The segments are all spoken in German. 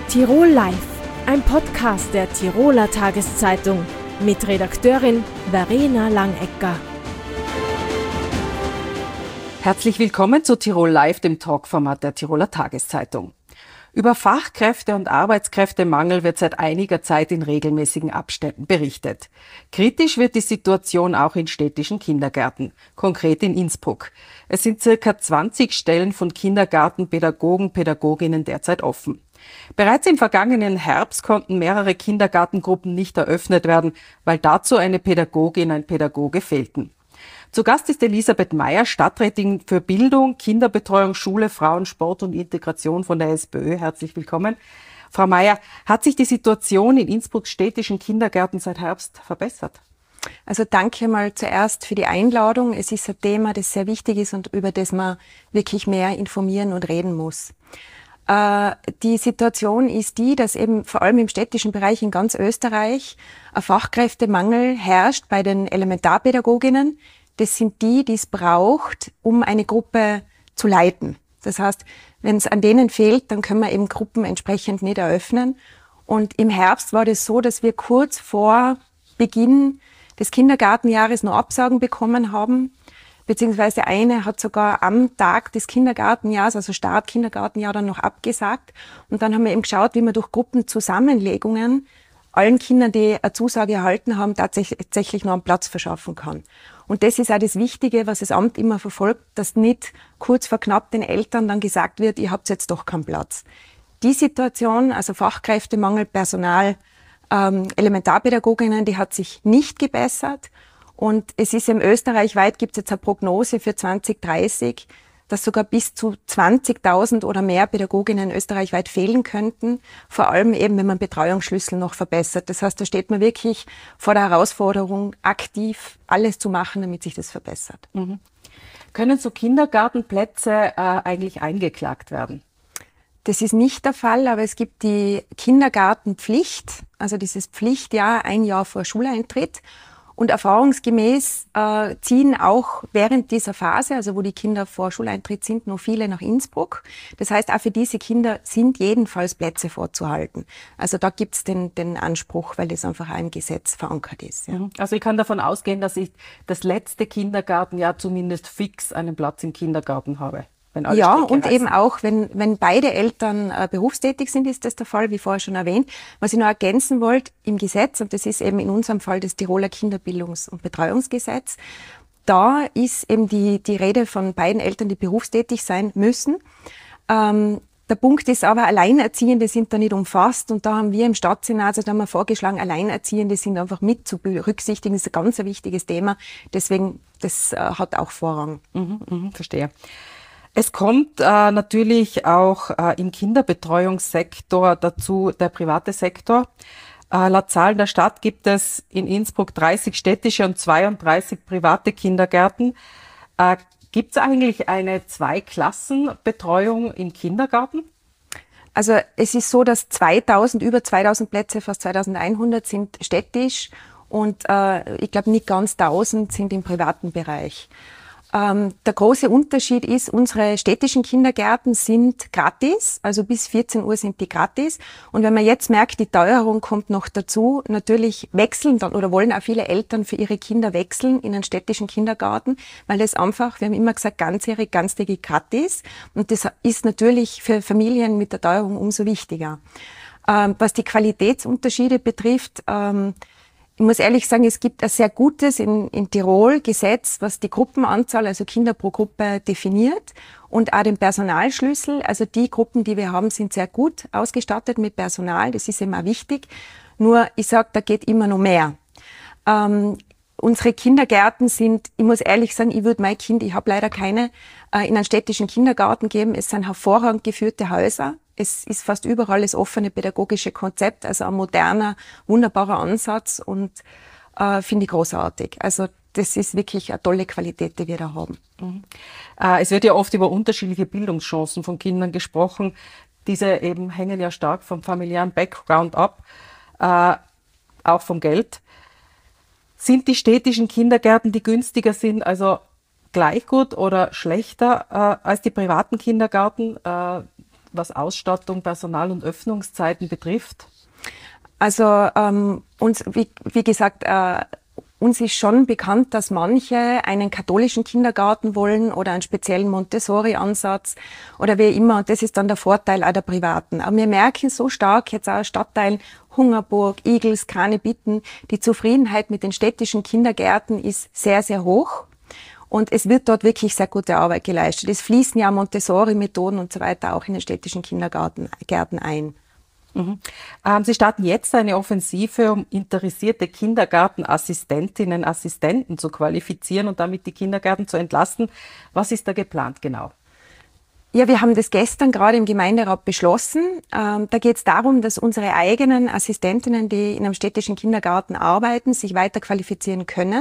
Tirol Live, ein Podcast der Tiroler Tageszeitung mit Redakteurin Verena Langecker. Herzlich willkommen zu Tirol Live, dem Talkformat der Tiroler Tageszeitung. Über Fachkräfte- und Arbeitskräftemangel wird seit einiger Zeit in regelmäßigen Abständen berichtet. Kritisch wird die Situation auch in städtischen Kindergärten, konkret in Innsbruck. Es sind circa 20 Stellen von Kindergartenpädagogen, Pädagoginnen derzeit offen. Bereits im vergangenen Herbst konnten mehrere Kindergartengruppen nicht eröffnet werden, weil dazu eine Pädagogin, ein Pädagoge fehlten. Zu Gast ist Elisabeth Meyer, Stadträtin für Bildung, Kinderbetreuung, Schule, Frauen, Sport und Integration von der SPÖ. Herzlich willkommen. Frau Meyer, hat sich die Situation in Innsbrucks städtischen Kindergärten seit Herbst verbessert? Also danke mal zuerst für die Einladung. Es ist ein Thema, das sehr wichtig ist und über das man wirklich mehr informieren und reden muss. Die Situation ist die, dass eben vor allem im städtischen Bereich in ganz Österreich ein Fachkräftemangel herrscht bei den Elementarpädagoginnen. Das sind die es braucht, um eine Gruppe zu leiten. Das heißt, wenn es an denen fehlt, dann können wir eben Gruppen entsprechend nicht eröffnen. Und im Herbst war das so, dass wir kurz vor Beginn des Kindergartenjahres noch Absagen bekommen haben. Beziehungsweise eine hat sogar am Tag des Kindergartenjahres, also Start Kindergartenjahr, dann noch abgesagt. Und dann haben wir eben geschaut, wie wir durch Gruppenzusammenlegungen allen Kindern, die eine Zusage erhalten haben, tatsächlich noch einen Platz verschaffen kann. Und das ist auch das Wichtige, was das Amt immer verfolgt, dass nicht kurz vor knapp den Eltern dann gesagt wird, ihr habt jetzt doch keinen Platz. Die Situation, also Fachkräftemangel, Personal, Elementarpädagoginnen, die hat sich nicht gebessert. Und es ist im österreichweit, gibt es jetzt eine Prognose für 2030, dass sogar bis zu 20.000 oder mehr Pädagoginnen österreichweit fehlen könnten. Vor allem eben, wenn man Betreuungsschlüssel noch verbessert. Das heißt, da steht man wirklich vor der Herausforderung, aktiv alles zu machen, damit sich das verbessert. Mhm. Können so Kindergartenplätze eigentlich eingeklagt werden? Das ist nicht der Fall, aber es gibt die Kindergartenpflicht, also dieses Pflichtjahr, ein Jahr vor Schuleintritt. Und erfahrungsgemäß ziehen auch während dieser Phase, also wo die Kinder vor Schuleintritt sind, noch viele nach Innsbruck. Das heißt, auch für diese Kinder sind jedenfalls Plätze vorzuhalten. Also da gibt's den Anspruch, weil das einfach auch im Gesetz verankert ist. Ja. Also ich kann davon ausgehen, dass ich das letzte Kindergartenjahr zumindest fix einen Platz im Kindergarten habe. Ja, und eben auch, wenn beide Eltern berufstätig sind, ist das der Fall, wie vorher schon erwähnt. Was ich noch ergänzen wollte, im Gesetz, und das ist eben in unserem Fall das Tiroler Kinderbildungs- und Betreuungsgesetz, da ist eben die Rede von beiden Eltern, die berufstätig sein müssen. Der Punkt ist aber, Alleinerziehende sind da nicht umfasst, und da haben wir im Stadtsenat, also da haben wir vorgeschlagen, Alleinerziehende sind einfach mit zu berücksichtigen. Das ist ein ganz wichtiges Thema. Deswegen, das hat auch Vorrang. Verstehe. Es kommt natürlich auch im Kinderbetreuungssektor dazu der private Sektor. Laut Zahlen der Stadt gibt es in Innsbruck 30 städtische und 32 private Kindergärten. Gibt es eigentlich eine Zweiklassenbetreuung im Kindergarten? Also es ist so, dass über 2000 Plätze, fast 2100 sind städtisch und ich glaube nicht ganz 1000 sind im privaten Bereich. Der große Unterschied ist, unsere städtischen Kindergärten sind gratis, also bis 14 Uhr sind die gratis. Und wenn man jetzt merkt, die Teuerung kommt noch dazu, natürlich wechseln dann oder wollen auch viele Eltern für ihre Kinder wechseln in einen städtischen Kindergarten, weil das einfach, wir haben immer gesagt, ganztägig gratis. Und das ist natürlich für Familien mit der Teuerung umso wichtiger. Was die Qualitätsunterschiede betrifft, ich muss ehrlich sagen, es gibt ein sehr gutes in Tirol Gesetz, was die Gruppenanzahl, also Kinder pro Gruppe definiert, und auch den Personalschlüssel. Also die Gruppen, die wir haben, sind sehr gut ausgestattet mit Personal. Das ist eben auch wichtig. Nur, ich sage, da geht immer noch mehr. Unsere Kindergärten sind, ich muss ehrlich sagen, ich würde mein Kind, ich habe leider keine, in einen städtischen Kindergarten geben. Es sind hervorragend geführte Häuser. Es ist fast überall das offene pädagogische Konzept, also ein moderner, wunderbarer Ansatz, und finde ich großartig. Also das ist wirklich eine tolle Qualität, die wir da haben. Es wird ja oft über unterschiedliche Bildungschancen von Kindern gesprochen. Diese eben hängen ja stark vom familiären Background ab, auch vom Geld. Sind die städtischen Kindergärten, die günstiger sind, also gleich gut oder schlechter als die privaten Kindergärten? was Ausstattung, Personal und Öffnungszeiten betrifft? Also uns, wie gesagt, uns ist schon bekannt, dass manche einen katholischen Kindergarten wollen oder einen speziellen Montessori-Ansatz oder wie immer. Und das ist dann der Vorteil auch der privaten. Aber wir merken so stark jetzt auch Stadtteilen Hungerburg, Igels, Kranebitten, die Zufriedenheit mit den städtischen Kindergärten ist sehr, sehr hoch. Und es wird dort wirklich sehr gute Arbeit geleistet. Es fließen ja Montessori-Methoden und so weiter auch in den städtischen Kindergärten ein. Mhm. Sie starten jetzt eine Offensive, um interessierte Kindergartenassistentinnen, Assistenten zu qualifizieren und damit die Kindergärten zu entlasten. Was ist da geplant genau? Ja, wir haben das gestern gerade im Gemeinderat beschlossen. Da geht es darum, dass unsere eigenen Assistentinnen, die in einem städtischen Kindergarten arbeiten, sich weiter qualifizieren können.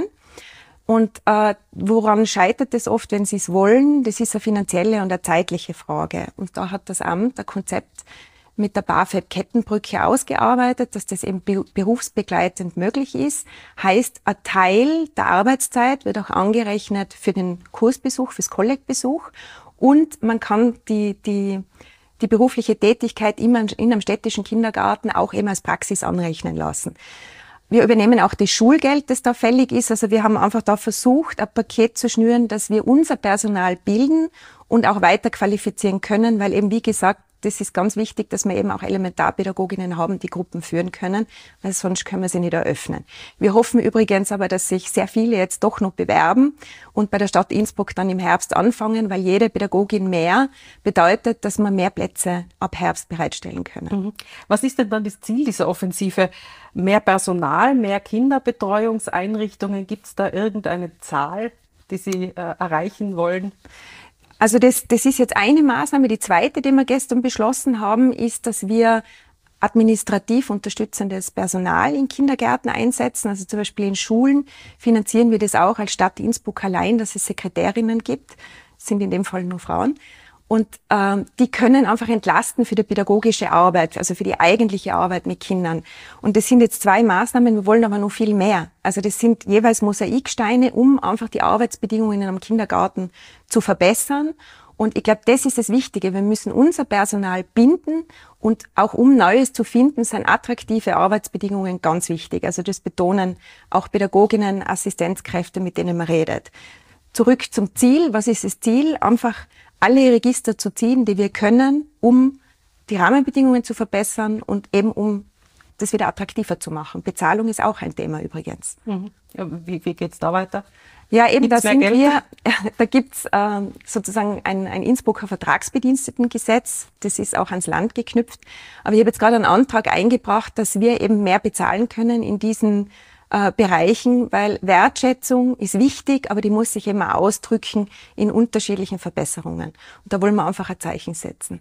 Und woran scheitert es oft, wenn sie es wollen? Das ist eine finanzielle und eine zeitliche Frage. Und da hat das Amt ein Konzept mit der BAföG-Kettenbrücke ausgearbeitet, dass das eben berufsbegleitend möglich ist. Heißt, ein Teil der Arbeitszeit wird auch angerechnet für den Kursbesuch, fürs Kollegbesuch. Und man kann die berufliche Tätigkeit in einem städtischen Kindergarten auch eben als Praxis anrechnen lassen. Wir übernehmen auch das Schulgeld, das da fällig ist. Also wir haben einfach da versucht, ein Paket zu schnüren, dass wir unser Personal bilden und auch weiter qualifizieren können, weil eben, wie gesagt, das ist ganz wichtig, dass wir eben auch Elementarpädagoginnen haben, die Gruppen führen können, weil sonst können wir sie nicht eröffnen. Wir hoffen übrigens aber, dass sich sehr viele jetzt doch noch bewerben und bei der Stadt Innsbruck dann im Herbst anfangen, weil jede Pädagogin mehr bedeutet, dass wir mehr Plätze ab Herbst bereitstellen können. Was ist denn dann das Ziel dieser Offensive? Mehr Personal, mehr Kinderbetreuungseinrichtungen? Gibt es da irgendeine Zahl, die Sie erreichen wollen? Also das ist jetzt eine Maßnahme. Die zweite, die wir gestern beschlossen haben, ist, dass wir administrativ unterstützendes Personal in Kindergärten einsetzen. Also zum Beispiel in Schulen finanzieren wir das auch als Stadt Innsbruck allein, dass es Sekretärinnen gibt. Das sind in dem Fall nur Frauen. Und die können einfach entlasten für die pädagogische Arbeit, also für die eigentliche Arbeit mit Kindern. Und das sind jetzt 2 Maßnahmen, wir wollen aber noch viel mehr. Also das sind jeweils Mosaiksteine, um einfach die Arbeitsbedingungen in einem Kindergarten zu verbessern. Und ich glaube, das ist das Wichtige. Wir müssen unser Personal binden und auch um Neues zu finden, sind attraktive Arbeitsbedingungen ganz wichtig. Also das betonen auch Pädagoginnen, Assistenzkräfte, mit denen man redet. Zurück zum Ziel. Was ist das Ziel? Einfach alle Register zu ziehen, die wir können, um die Rahmenbedingungen zu verbessern und eben um das wieder attraktiver zu machen. Bezahlung ist auch ein Thema übrigens. Ja, wie geht's da weiter? Ja, eben Gibt's da sind wir, da gibt's sozusagen ein Innsbrucker Vertragsbedienstetengesetz, das ist auch ans Land geknüpft. Aber ich habe jetzt gerade einen Antrag eingebracht, dass wir eben mehr bezahlen können in diesen Bereichen, weil Wertschätzung ist wichtig, aber die muss sich eben auch ausdrücken in unterschiedlichen Verbesserungen. Und da wollen wir einfach ein Zeichen setzen.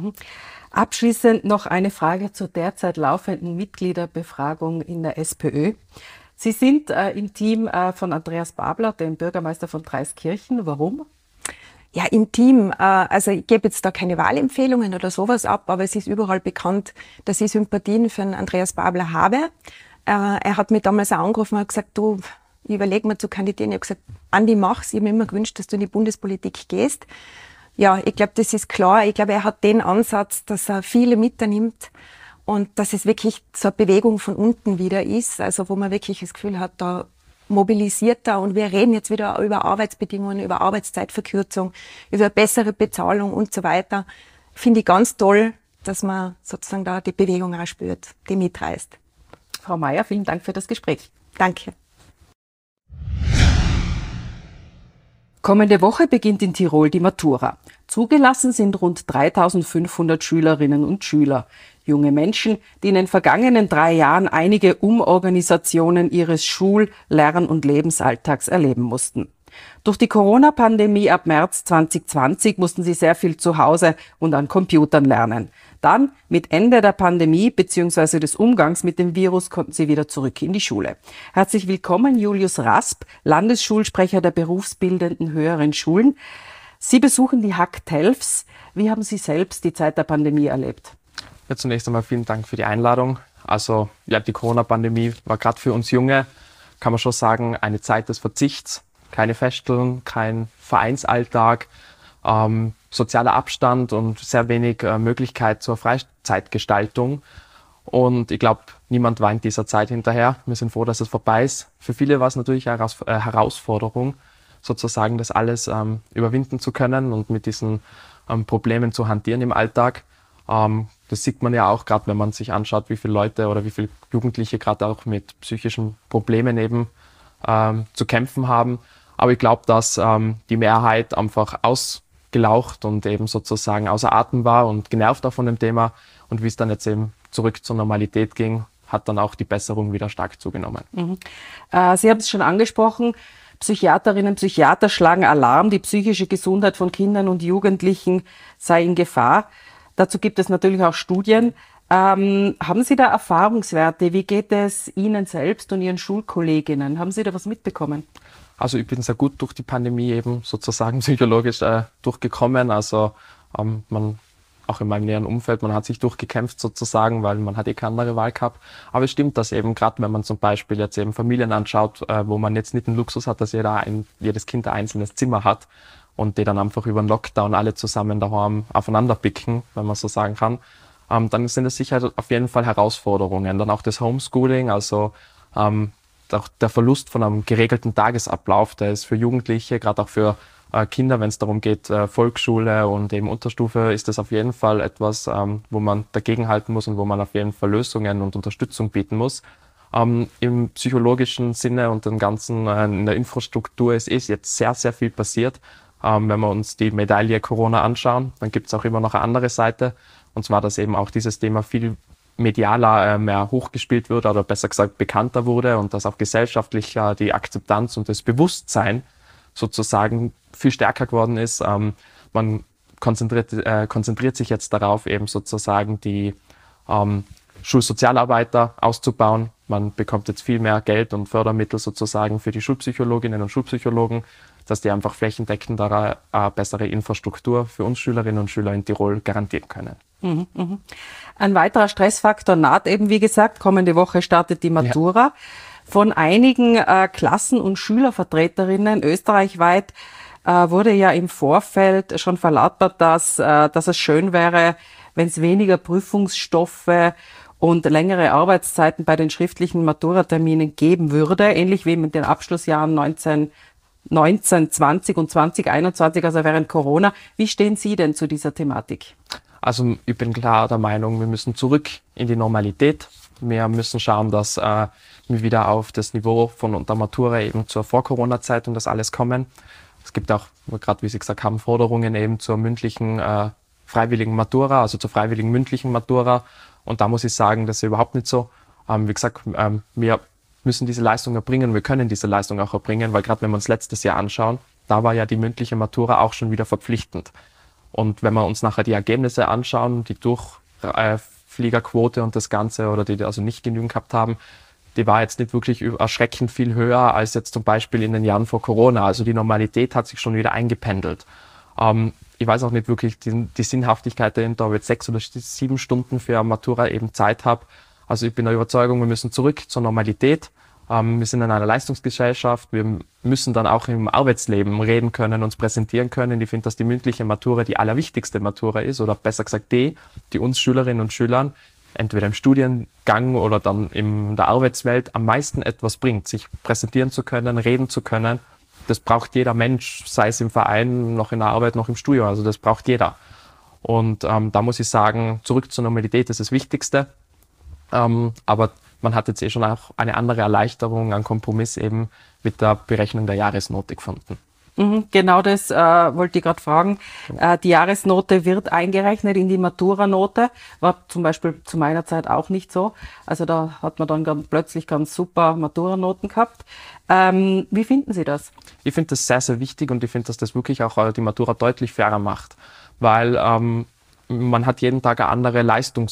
Abschließend noch eine Frage zur derzeit laufenden Mitgliederbefragung in der SPÖ. Sie sind im Team von Andreas Babler, dem Bürgermeister von Dreiskirchen. Warum? Ja, im Team. Also ich gebe jetzt da keine Wahlempfehlungen oder sowas ab, aber es ist überall bekannt, dass ich Sympathien für den Andreas Babler habe. Er hat mich damals auch angerufen und hat gesagt, du, ich überlege mir zu kandidieren. Ich habe gesagt, Andi, mach's. Ich habe mir immer gewünscht, dass du in die Bundespolitik gehst. Ja, ich glaube, das ist klar. Ich glaube, er hat den Ansatz, dass er viele mitnimmt und dass es wirklich so eine Bewegung von unten wieder ist, also wo man wirklich das Gefühl hat, da mobilisiert er und wir reden jetzt wieder über Arbeitsbedingungen, über Arbeitszeitverkürzung, über bessere Bezahlung und so weiter. Finde ich ganz toll, dass man sozusagen da die Bewegung auch spürt, die mitreißt. Frau Meier, vielen Dank für das Gespräch. Danke. Kommende Woche beginnt in Tirol die Matura. Zugelassen sind rund 3.500 Schülerinnen und Schüler. Junge Menschen, die in den vergangenen 3 Jahren einige Umorganisationen ihres Schul-, Lern- und Lebensalltags erleben mussten. Durch die Corona-Pandemie ab März 2020 mussten sie sehr viel zu Hause und an Computern lernen. Dann, mit Ende der Pandemie bzw. des Umgangs mit dem Virus, konnten sie wieder zurück in die Schule. Herzlich willkommen, Julius Rasp, Landesschulsprecher der berufsbildenden höheren Schulen. Sie besuchen die HAK Telfs. Wie haben Sie selbst die Zeit der Pandemie erlebt? Ja, zunächst einmal vielen Dank für die Einladung. Also ja, die Corona-Pandemie war gerade für uns Junge, kann man schon sagen, eine Zeit des Verzichts. Keine Festeln, kein Vereinsalltag. sozialer Abstand und sehr wenig Möglichkeit zur Freizeitgestaltung. Und ich glaube, niemand weint dieser Zeit hinterher. Wir sind froh, dass es vorbei ist. Für viele war es natürlich eine Herausforderung, sozusagen das alles überwinden zu können und mit diesen Problemen zu hantieren im Alltag. Das sieht man ja auch gerade, wenn man sich anschaut, wie viele Leute oder wie viele Jugendliche gerade auch mit psychischen Problemen eben zu kämpfen haben. Aber ich glaube, dass die Mehrheit einfach ausgelaucht und eben sozusagen außer Atem war und genervt auch von dem Thema. Und wie es dann jetzt eben zurück zur Normalität ging, hat dann auch die Besserung wieder stark zugenommen. Mhm. Sie haben es schon angesprochen, Psychiaterinnen und Psychiater schlagen Alarm, die psychische Gesundheit von Kindern und Jugendlichen sei in Gefahr. Dazu gibt es natürlich auch Studien. Haben Sie da Erfahrungswerte? Wie geht es Ihnen selbst und Ihren Schulkolleginnen? Haben Sie da was mitbekommen? Also ich bin sehr gut durch die Pandemie eben sozusagen psychologisch durchgekommen. Also auch in meinem näheren Umfeld, man hat sich durchgekämpft sozusagen, weil man hat keine andere Wahl gehabt. Aber es stimmt, dass eben gerade, wenn man zum Beispiel jetzt eben Familien anschaut, wo man jetzt nicht den Luxus hat, dass jedes Kind ein einzelnes Zimmer hat und die dann einfach über den Lockdown alle zusammen daheim aufeinander picken, wenn man so sagen kann, dann sind es sicher auf jeden Fall Herausforderungen. Dann auch das Homeschooling, also auch der Verlust von einem geregelten Tagesablauf, der ist für Jugendliche, gerade auch für Kinder, wenn es darum geht, Volksschule und eben Unterstufe, ist das auf jeden Fall etwas, wo man dagegenhalten muss und wo man auf jeden Fall Lösungen und Unterstützung bieten muss. Im psychologischen Sinne und den ganzen in der Infrastruktur ist jetzt sehr, sehr viel passiert. Wenn wir uns die Medaille Corona anschauen, dann gibt es auch immer noch eine andere Seite. Und zwar, dass eben auch dieses Thema viel medialer mehr hochgespielt wird oder besser gesagt bekannter wurde und dass auch gesellschaftlich die Akzeptanz und das Bewusstsein sozusagen viel stärker geworden ist. Man konzentriert sich jetzt darauf, eben sozusagen die Schulsozialarbeiter auszubauen. Man bekommt jetzt viel mehr Geld und Fördermittel sozusagen für die Schulpsychologinnen und Schulpsychologen, dass die einfach flächendeckend eine bessere Infrastruktur für uns Schülerinnen und Schüler in Tirol garantieren können. Ein weiterer Stressfaktor naht eben, wie gesagt, kommende Woche startet die Matura. Ja. Von einigen Klassen- und Schülervertreterinnen österreichweit wurde ja im Vorfeld schon verlautbart, dass es schön wäre, wenn es weniger Prüfungsstoffe und längere Arbeitszeiten bei den schriftlichen Maturaterminen geben würde, ähnlich wie mit den Abschlussjahren 2020 und 2021, also während Corona. Wie stehen Sie denn zu dieser Thematik? Also ich bin klar der Meinung, wir müssen zurück in die Normalität. Wir müssen schauen, dass wir wieder auf das Niveau von der Matura eben zur Vor-Corona-Zeit und das alles kommen. Es gibt auch, gerade wie Sie gesagt haben, Forderungen eben zur mündlichen freiwilligen Matura, also zur freiwilligen mündlichen Matura. Und da muss ich sagen, das ist überhaupt nicht so. Wie gesagt, wir müssen diese Leistung erbringen, wir können diese Leistung auch erbringen, weil gerade wenn wir uns letztes Jahr anschauen, da war ja die mündliche Matura auch schon wieder verpflichtend. Und wenn wir uns nachher die Ergebnisse anschauen, die Durchfliegerquote und das Ganze, oder die also nicht genügend gehabt haben, die war jetzt nicht wirklich erschreckend viel höher als jetzt zum Beispiel in den Jahren vor Corona. Also die Normalität hat sich schon wieder eingependelt. Ich weiß auch nicht wirklich die Sinnhaftigkeit dahinter, ob ich jetzt 6 oder 7 Stunden für eine Matura eben Zeit habe. Also ich bin der Überzeugung, wir müssen zurück zur Normalität. Wir sind in einer Leistungsgesellschaft. Wir müssen dann auch im Arbeitsleben reden können, uns präsentieren können. Ich finde, dass die mündliche Matura die allerwichtigste Matura ist, oder besser gesagt die uns Schülerinnen und Schülern entweder im Studiengang oder dann in der Arbeitswelt am meisten etwas bringt, sich präsentieren zu können, reden zu können. Das braucht jeder Mensch, sei es im Verein, noch in der Arbeit, noch im Studium. Also das braucht jeder. Und da muss ich sagen, zurück zur Normalität ist das Wichtigste. Aber man hat jetzt schon auch eine andere Erleichterung, einen Kompromiss eben mit der Berechnung der Jahresnote gefunden. Genau das wollte ich gerade fragen. Die Jahresnote wird eingerechnet in die Maturanote. War zum Beispiel zu meiner Zeit auch nicht so. Also da hat man dann plötzlich ganz super Maturanoten gehabt. Wie finden Sie das? Ich finde das sehr, sehr wichtig und ich finde, dass das wirklich auch die Matura deutlich fairer macht. Weil man hat jeden Tag eine andere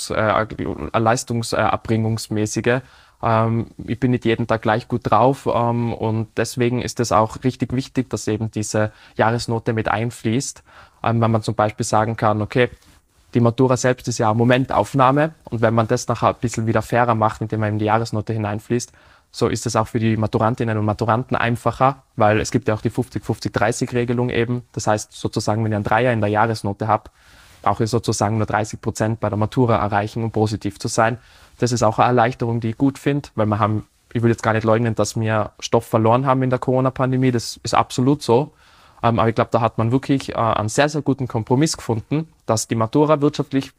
leistungserbringungsmäßige. Ich bin nicht jeden Tag gleich gut drauf und deswegen ist es auch richtig wichtig, dass eben diese Jahresnote mit einfließt. Wenn man zum Beispiel sagen kann, okay, die Matura selbst ist ja eine Momentaufnahme und wenn man das nachher ein bisschen wieder fairer macht, indem man eben die Jahresnote hineinfließt, so ist es auch für die Maturantinnen und Maturanten einfacher, weil es gibt ja auch die 50-50-30-Regelung eben. Das heißt sozusagen, wenn ich einen Dreier in der Jahresnote habe, brauche ich sozusagen nur 30% bei der Matura erreichen, um positiv zu sein. Das ist auch eine Erleichterung, die ich gut finde, weil ich will jetzt gar nicht leugnen, dass wir Stoff verloren haben in der Corona-Pandemie. Das ist absolut so. Aber ich glaube, da hat man wirklich einen sehr, sehr guten Kompromiss gefunden, dass die Matura wirtschaftlich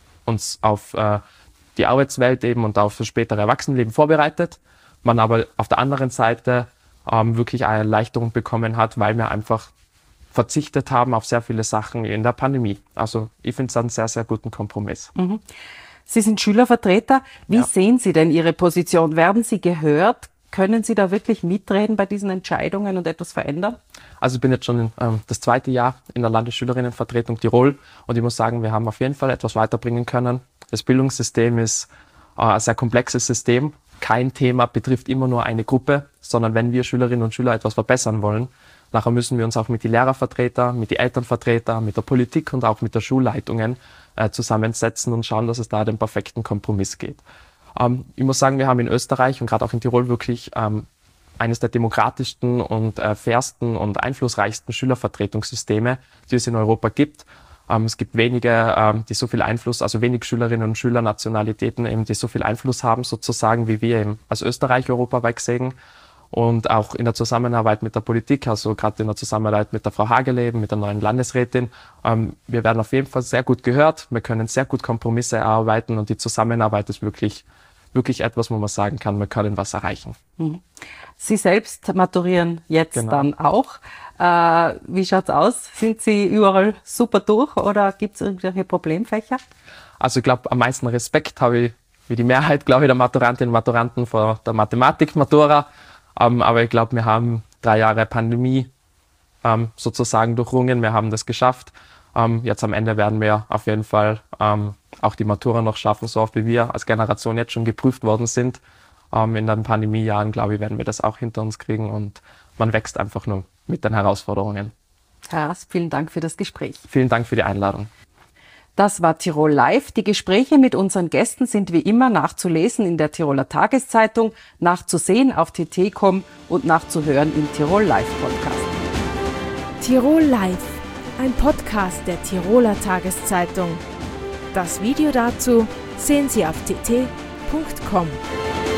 uns auf die Arbeitswelt eben und auf das spätere Erwachsenenleben vorbereitet. Man aber auf der anderen Seite wirklich eine Erleichterung bekommen hat, weil wir einfach verzichtet haben auf sehr viele Sachen in der Pandemie. Also ich finde es einen sehr, sehr guten Kompromiss. Mhm. Sie sind Schülervertreter. Wie sehen Sie denn Ihre Position? Werden Sie gehört? Können Sie da wirklich mitreden bei diesen Entscheidungen und etwas verändern? Also ich bin jetzt schon das 2. Jahr in der Landesschülerinnenvertretung Tirol und ich muss sagen, wir haben auf jeden Fall etwas weiterbringen können. Das Bildungssystem ist ein sehr komplexes System. Kein Thema betrifft immer nur eine Gruppe, sondern wenn wir Schülerinnen und Schüler etwas verbessern wollen, nachher müssen wir uns auch mit den Lehrervertretern, mit den Elternvertretern, mit der Politik und auch mit der Schulleitungen zusammensetzen und schauen, dass es da den perfekten Kompromiss geht. Ich muss sagen, wir haben in Österreich und gerade auch in Tirol wirklich eines der demokratischsten und fairsten und einflussreichsten Schülervertretungssysteme, die es in Europa gibt. Es gibt wenige, die so viel Einfluss, also wenig Schülerinnen und Schüler, Nationalitäten eben, die so viel Einfluss haben sozusagen, wie wir eben als Österreich europaweit gesehen. Und auch in der Zusammenarbeit mit der Politik, also gerade in der Zusammenarbeit mit der Frau Hageleben, mit der neuen Landesrätin. Wir werden auf jeden Fall sehr gut gehört, wir können sehr gut Kompromisse erarbeiten und die Zusammenarbeit ist wirklich etwas, wo man sagen kann, wir können was erreichen. Sie selbst maturieren jetzt dann auch. Wie schaut's aus? Sind Sie überall super durch oder gibt es irgendwelche Problemfächer? Also ich glaube, am meisten Respekt habe ich, wie die Mehrheit, glaube ich, der Maturantinnen und Maturanten vor der Mathematik-Matura. Aber ich glaube, wir haben 3 Jahre Pandemie sozusagen durchrungen, wir haben das geschafft. Jetzt am Ende werden wir auf jeden Fall auch die Matura noch schaffen, so oft wie wir als Generation jetzt schon geprüft worden sind. In den Pandemiejahren, glaube ich, werden wir das auch hinter uns kriegen und man wächst einfach nur mit den Herausforderungen. Herr Rast, vielen Dank für das Gespräch. Vielen Dank für die Einladung. Das war Tirol Live. Die Gespräche mit unseren Gästen sind wie immer nachzulesen in der Tiroler Tageszeitung, nachzusehen auf tt.com und nachzuhören im Tirol Live Podcast. Tirol Live, ein Podcast der Tiroler Tageszeitung. Das Video dazu sehen Sie auf tt.com.